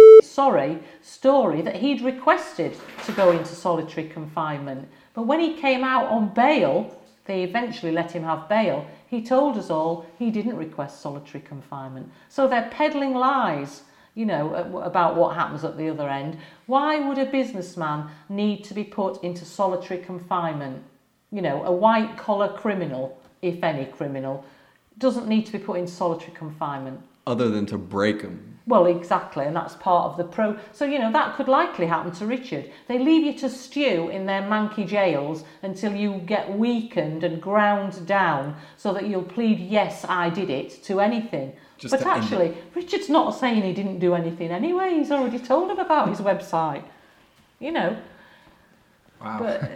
story that he'd requested to go into solitary confinement. But when he came out on bail, they eventually let him have bail, he told us all he didn't request solitary confinement. So they're peddling lies, about what happens at the other end. Why would a businessman need to be put into solitary confinement? A white-collar criminal, if any criminal, doesn't need to be put in solitary confinement. Other than to break them. Well, exactly, and that's part of the So, that could likely happen to Richard. They leave you to stew in their manky jails until you get weakened and ground down so that you'll plead, yes, I did it, to anything. But actually, Richard's not saying he didn't do anything anyway. He's already told them about his website. Wow. But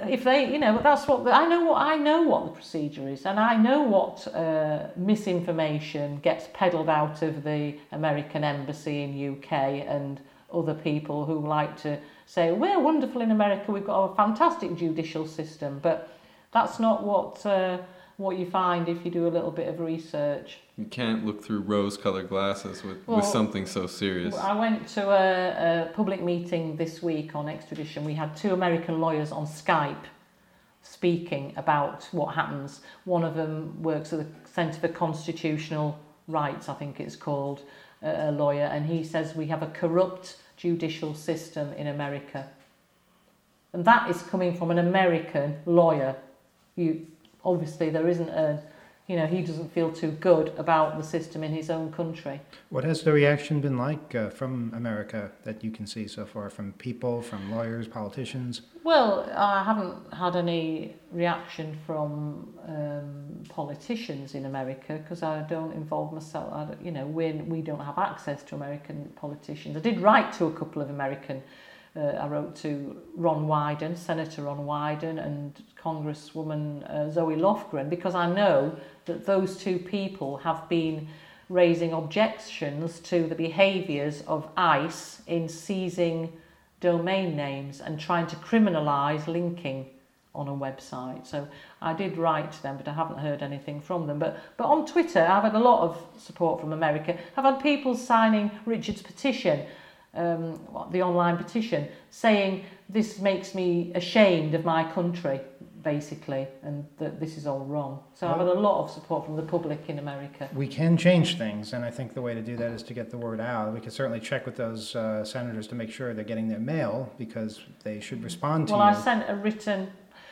if they, that's what I know what the procedure is, and I know what misinformation gets peddled out of the American embassy in UK and other people who like to say we're wonderful in America, we've got a fantastic judicial system, but that's not what you find if you do a little bit of research. You can't look through rose-colored glasses with something so serious. I went to a public meeting this week on extradition. We had 2 American lawyers on Skype speaking about what happens. One of them works at the Centre for Constitutional Rights, I think it's called, a lawyer, and he says we have a corrupt judicial system in America. And that is coming from an American lawyer. Obviously there isn't he doesn't feel too good about the system in his own country. What has the reaction been like from America that you can see so far, from people, from lawyers, politicians? Well, I haven't had any reaction from politicians in America because I don't involve myself. We don't have access to American politicians. I did write to a couple of American. I wrote to Ron Wyden, Senator Ron Wyden, and Congresswoman Zoe Lofgren, because I know that those 2 people have been raising objections to the behaviours of ICE in seizing domain names and trying to criminalise linking on a website. So I did write to them, but I haven't heard anything from them. But on Twitter, I've had a lot of support from America. I've had people signing Richard's petition, the online petition, saying this makes me ashamed of my country, basically, and that this is all wrong. So I've had a lot of support from the public in America. We can change things, and I think the way to do that is to get the word out. We can certainly check with those senators to make sure they're getting their mail, because they should respond to you. Well, I sent a written,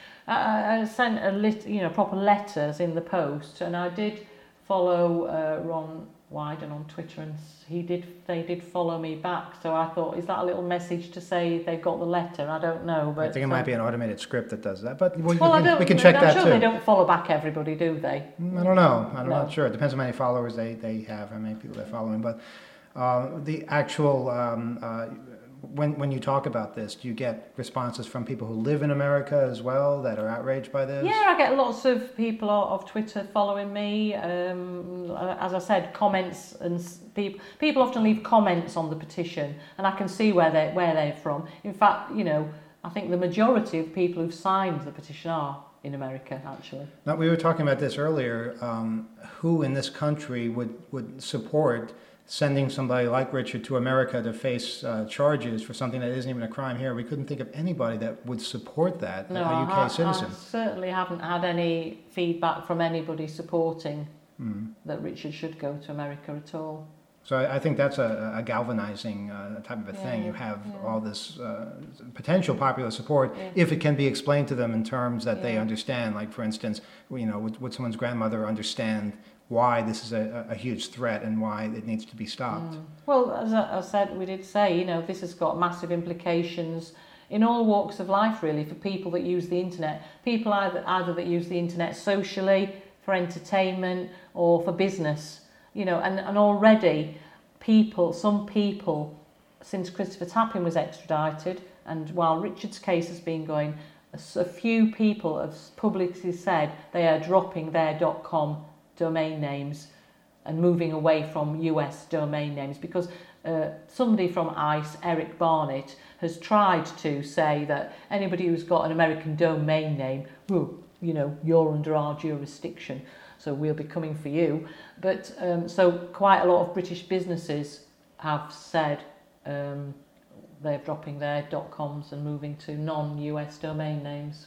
proper letters in the post, and I did follow Ron Wyden on Twitter, and they did follow me back. So I thought, is that a little message to say they've got the letter? I don't know, but I think it might be an automated script that does that. But we can I'm check that sure too. They don't follow back everybody, do they? I don't know. I'm not sure. It depends on how many followers they have, how many people they're following. But the actual when you talk about this, do you get responses from people who live in America as well that are outraged by this? Yeah, I get lots of people off Twitter following me. As I said, comments, and people often leave comments on the petition, and I can see where they're from. In fact, I think the majority of people who've signed the petition are in America, actually. Now, we were talking about this earlier. Who in this country would support sending somebody like Richard to America to face charges for something that isn't even a crime here? We couldn't think of anybody that would support that, no, a UK citizen. I certainly haven't had any feedback from anybody supporting that Richard should go to America at all. So I think that's a galvanizing type of a thing. You have all this potential popular support if it can be explained to them in terms that they understand. Like, for instance, would someone's grandmother understand why this is a huge threat and why it needs to be stopped? Well, as I said, we did say, this has got massive implications in all walks of life, really, for people that use the internet. People either that use the internet socially, for entertainment, or for business. And already some people, since Christopher Tappin was extradited, and while Richard's case has been going, a few people have publicly said they are dropping their .com domain names and moving away from US domain names, because somebody from ICE, Eric Barnett, has tried to say that anybody who's got an American domain name, you're under our jurisdiction, so we'll be coming for you. But so quite a lot of British businesses have said they're dropping their .coms and moving to non-US domain names.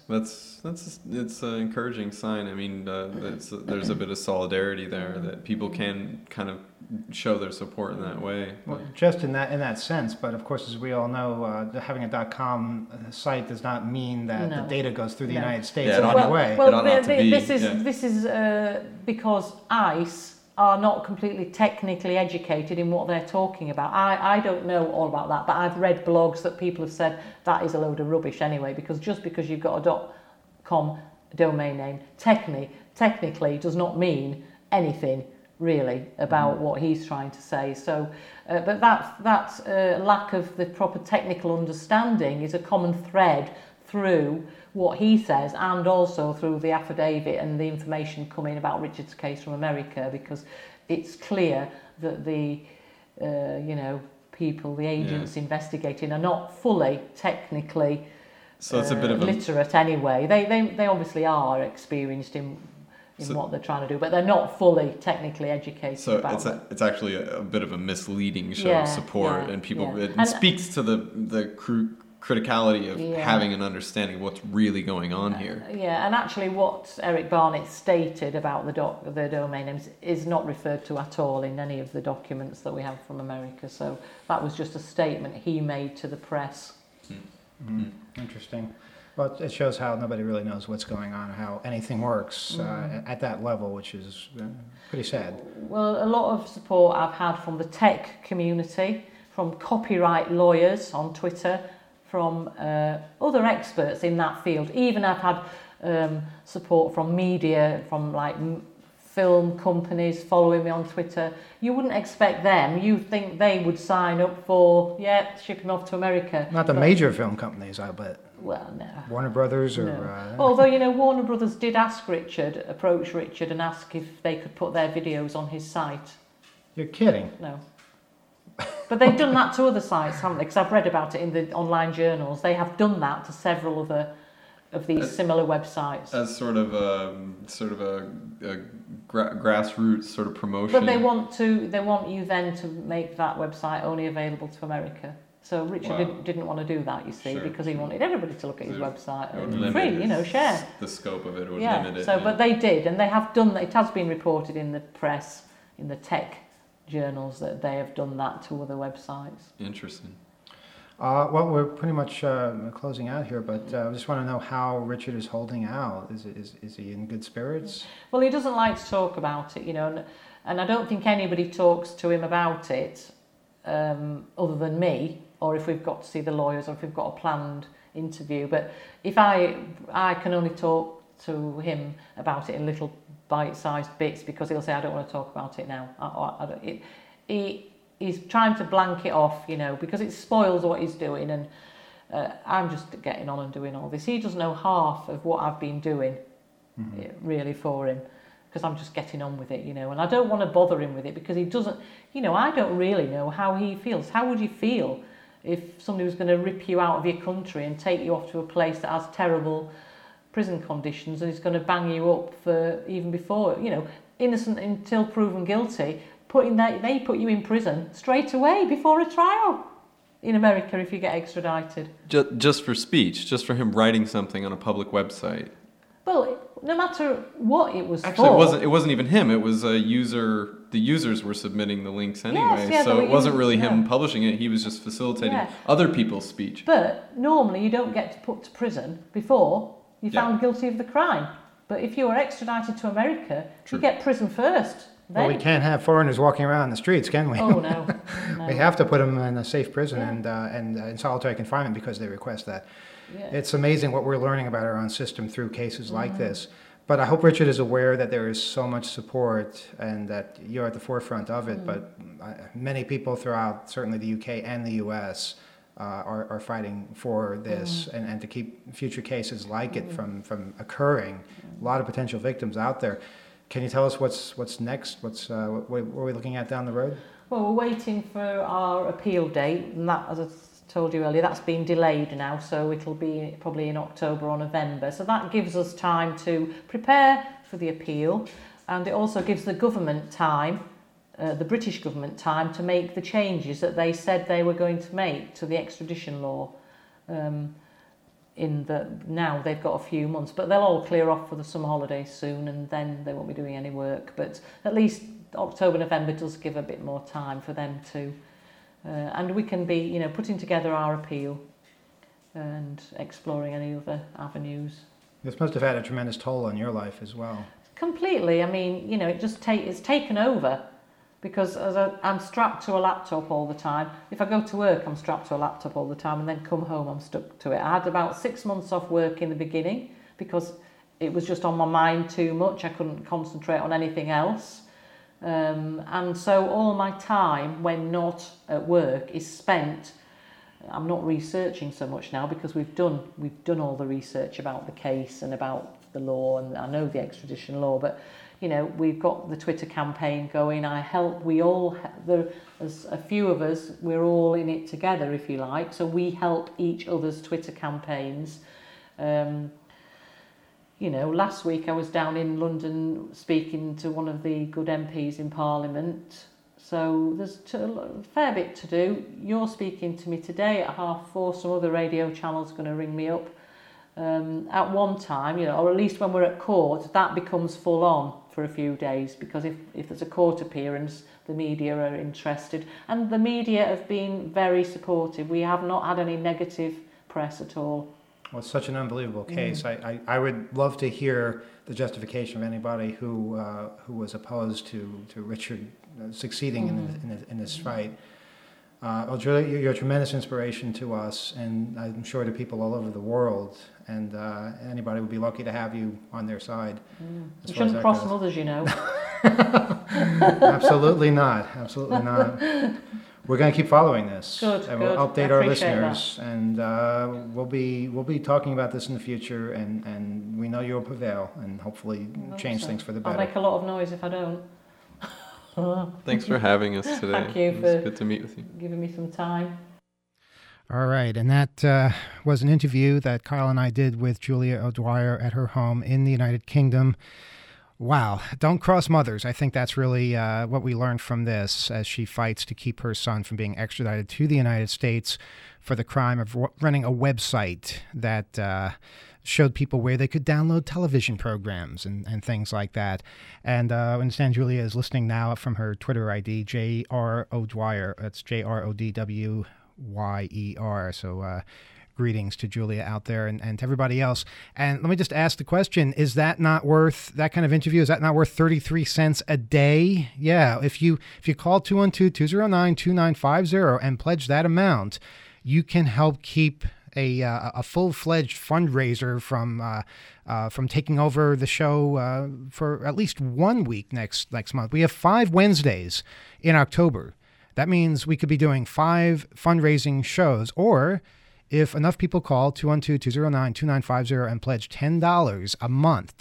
It's an encouraging sign. I mean, there's a bit of solidarity there that people can kind of show their support in that way. Well, just in that sense, but of course, as we all know, having a .com site does not mean that the data goes through the United States in any way. Well, this is because ICE are not completely technically educated in what they're talking about. I don't know all about that, but I've read blogs that people have said that is a load of rubbish anyway, because just because you've got a .com domain name technically does not mean anything really about what he's trying to say. So, but that lack of the proper technical understanding is a common thread through what he says and also through the affidavit and the information coming about Richard's case from America, because it's clear that the people, the agents investigating are not fully technically So it's a bit of a literate anyway. They obviously are experienced in what they're trying to do, but they're not fully technically educated So about it. it's actually a bit of a misleading show of support, and people it speaks to the criticality of having an understanding of what's really going on here. Yeah, and actually what Eric Barnett stated about the domain names is not referred to at all in any of the documents that we have from America. So that was just a statement he made to the press. Interesting. Well, it shows how nobody really knows what's going on, how anything works at that level, which is pretty sad. Well, a lot of support I've had from the tech community, from copyright lawyers on Twitter, from other experts in that field. Even I've had support from media, from like film companies following me on Twitter. You wouldn't expect them. You think they would sign up for, ship him off to America. Not the major film companies, I bet. Well, no. Warner Brothers or... No. Although, Warner Brothers did approach Richard and ask if they could put their videos on his site. You're kidding. No. But they've done that to other sites, haven't they? Because I've read about it in the online journals. They have done that to several other of these similar websites. As sort of a grassroots sort of promotion. But they want you then to make that website only available to America. So Richard didn't want to do that, you see, because he wanted everybody to look at his website. Free, share. The scope of it would limit it. So, but they did, and they have done that. It has been reported in the press, in the tech journals, that they have done that to other websites. Interesting. Well, we're pretty much closing out here, but I just want to know how Richard is holding out. Is he in good spirits? Well, he doesn't like to talk about it, and I don't think anybody talks to him about it other than me, or if we've got to see the lawyers, or if we've got a planned interview. But if I can only talk to him about it in little bite-sized bits, because he'll say, I don't want to talk about it now. He's trying to blank it off, because it spoils what he's doing, and I'm just getting on and doing all this. He doesn't know half of what I've been doing, really, for him, because I'm just getting on with it, and I don't want to bother him with it, because he doesn't, I don't really know how he feels. How would you feel if somebody was going to rip you out of your country and take you off to a place that has terrible prison conditions and is going to bang you up for, even before, innocent until proven guilty, they put you in prison straight away before a trial in America if you get extradited. Just for speech, just for him writing something on a public website. Well, no matter what it was Actually, for. it wasn't even him. It was a user. The users were submitting the links anyway, Yes, so it wasn't really him no. publishing it. He was just facilitating other people's speech. But normally you don't get to put to prison before you're found guilty of the crime. But if you are extradited to America, you get prison first. Well, we can't have foreigners walking around the streets, can we? Oh, no. We have to put them in a safe prison and in solitary confinement because they request that. Yeah. It's amazing what we're learning about our own system through cases like this. But I hope Richard is aware that there is so much support and that you're at the forefront of it. But many people throughout, certainly the UK and the US, are fighting for this and to keep future cases like it from occurring. A lot of potential victims out there. Can you tell us what's next? What are we looking at down the road? Well, we're waiting for our appeal date, and that, as I told you earlier, that's been delayed now, so it'll be probably in October or November. So that gives us time to prepare for the appeal, and it also gives the government time, the British government time, to make the changes that they said they were going to make to the extradition law. Now they've got a few months, but they'll all clear off for the summer holidays soon, and then they won't be doing any work. But at least October, November does give a bit more time for them to, and we can be, putting together our appeal and exploring any other avenues. This must have had a tremendous toll on your life as well. Completely. I mean, it's taken over. Because I'm strapped to a laptop all the time. If I go to work, I'm strapped to a laptop all the time, and then come home, I'm stuck to it. I had about 6 months off work in the beginning because it was just on my mind too much. I couldn't concentrate on anything else. And so all my time when not at work is spent I'm not researching so much now because we've done all the research about the case and about the law, and I know the extradition law, but you know, we've got the Twitter campaign going. There's a few of us, we're all in it together, if you like, so we help each other's Twitter campaigns. You know, last week I was down in London speaking to one of the good MPs in Parliament. So there's a fair bit to do. You're speaking to me today at 4:30. Some other radio channel's going to ring me up. At one time, you know, or at least when we're at court, that becomes full on for a few days, because if there's a court appearance, the media are interested. And the media have been very supportive. We have not had any negative press at all. Well, it's such an unbelievable case. I would love to hear the justification of anybody who was opposed to Richard succeeding in this fight. Well, Julia, you're a tremendous inspiration to us, and I'm sure to people all over the world. And anybody would be lucky to have you on their side. You shouldn't cross some others, you know. Absolutely not. Absolutely not. We're going to keep following this. Good, and we'll good. update our listeners, and we'll be talking about this in the future. And we know you'll prevail, and hopefully change things for the better. I'll make a lot of noise if I don't. Thanks for having us today. Thank you It was good to meet with you. Giving me some time. All right, and that was an interview that Kyle and I did with Julia O'Dwyer at her home in the United Kingdom. Wow, don't cross mothers. I think that's really what we learned from this, as she fights to keep her son from being extradited to the United States for the crime of running a website that showed people where they could download television programs and things like that. And I understand Julia is listening now from her Twitter ID, J.R. O'Dwyer. That's J.R.O.D.W. YER. So greetings to Julia out there and to everybody else. And let me just ask the question, is that not worth, that kind of interview, is that not worth 33 cents a day? Yeah, if you call 212-209-2950 and pledge that amount, you can help keep a full-fledged fundraiser from taking over the show for at least 1 week next month. We have 5 Wednesdays in October. That means we could be doing 5 fundraising shows, or if enough people call 212-209-2950 and pledge $10 a month,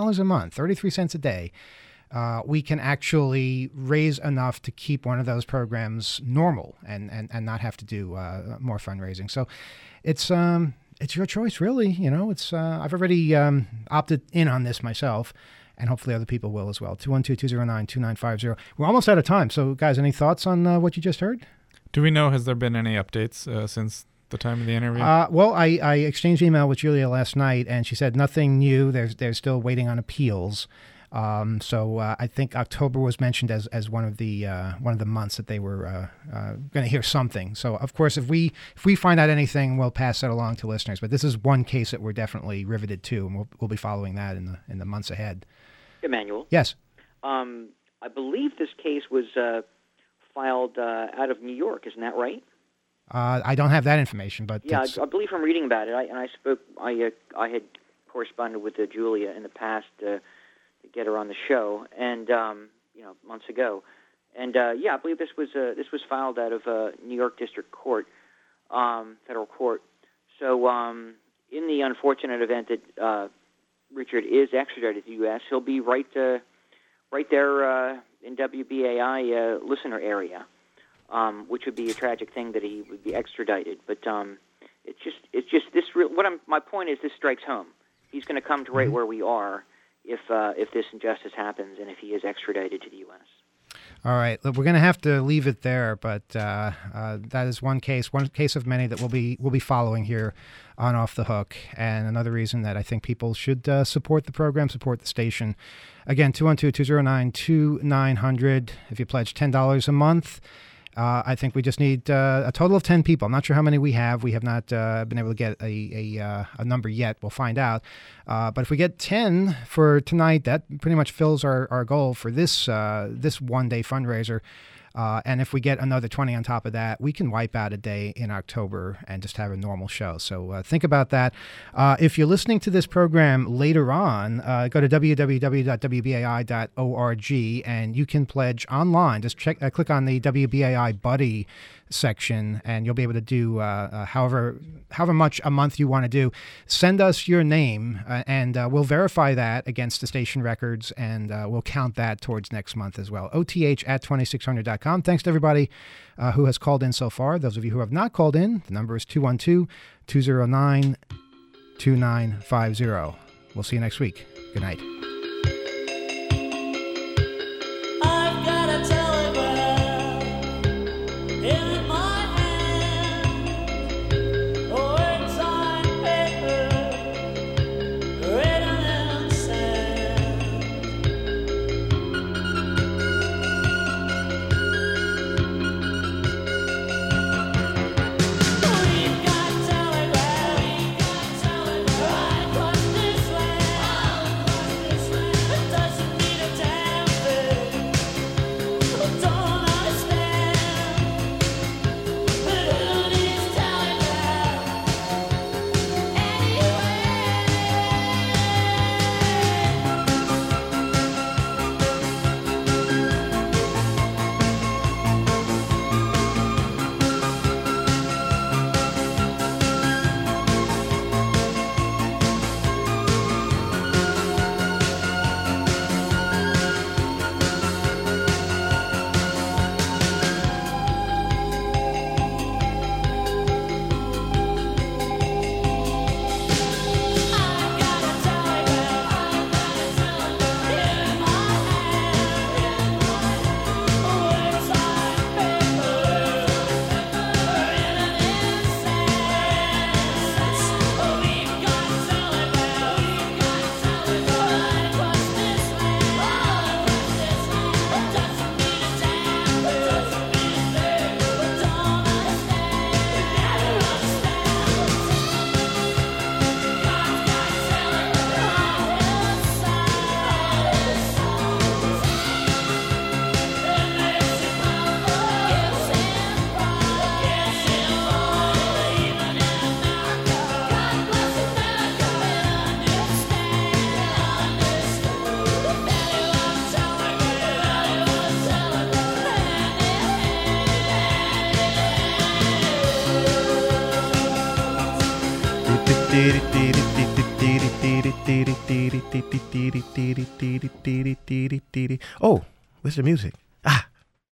33 cents a day, we can actually raise enough to keep one of those programs normal and not have to do more fundraising. So it's your choice, really. You know, it's I've already opted in on this myself, and hopefully other people will as well. 212-209-2950. We're almost out of time. So, guys, any thoughts on what you just heard? Do we know, has there been any updates since the time of the interview? Well, I exchanged email with Julia last night, and she said nothing new. They're still waiting on appeals. So I think October was mentioned as one of the months that they were going to hear something. So, of course, if we find out anything, we'll pass that along to listeners. But this is one case that we're definitely riveted to, and we'll be following that in the months ahead. Emmanuel? Yes. I believe this case was filed out of New York. Isn't that right? I don't have that information, but yeah, I believe from reading about it. I had corresponded with Julia in the past to get her on the show, and months ago, and I believe this was filed out of New York District Court, federal court. So, in the unfortunate event that Richard is extradited to the U.S., he'll be right there in WBAI listener area, which would be a tragic thing that he would be extradited. But it's just this. My point is, this strikes home. He's going to come to right where we are if this injustice happens and if he is extradited to the U.S. All right, look, we're going to have to leave it there, but that is one case of many that we'll be following here on Off the Hook, and another reason that I think people should support the program, support the station. Again, 212-209-2900. If you pledge $10 a month, I think we just need a total of 10 people. I'm not sure how many we have. We have not been able to get a number yet. We'll find out. But if we get 10 for tonight, that pretty much fills our goal for this one-day fundraiser. And if we get another 20 on top of that, we can wipe out a day in October and just have a normal show. So think about that. If you're listening to this program later on, go to www.wbai.org and you can pledge online. Just click on the WBAI Buddy section, and you'll be able to do however much a month you want to do. Send us your name, and we'll verify that against the station records, and we'll count that towards next month as well. OTH@2600.com. Thanks to everybody who has called in so far. Those of you who have not called in, the number is 212-209-2950. We'll see you next week. Good night. I've got a telegram in my hand, words on paper, written in sand. We've got telegram, right across this land. It doesn't mean a damn thing. Don't understand. But who needs telegram anyway? I've got a telegram in my hand, words on paper, written in sand. We've got telegram, right across this land. It doesn't mean a damn thing. Don't understand. Oh, where's the music? Ah.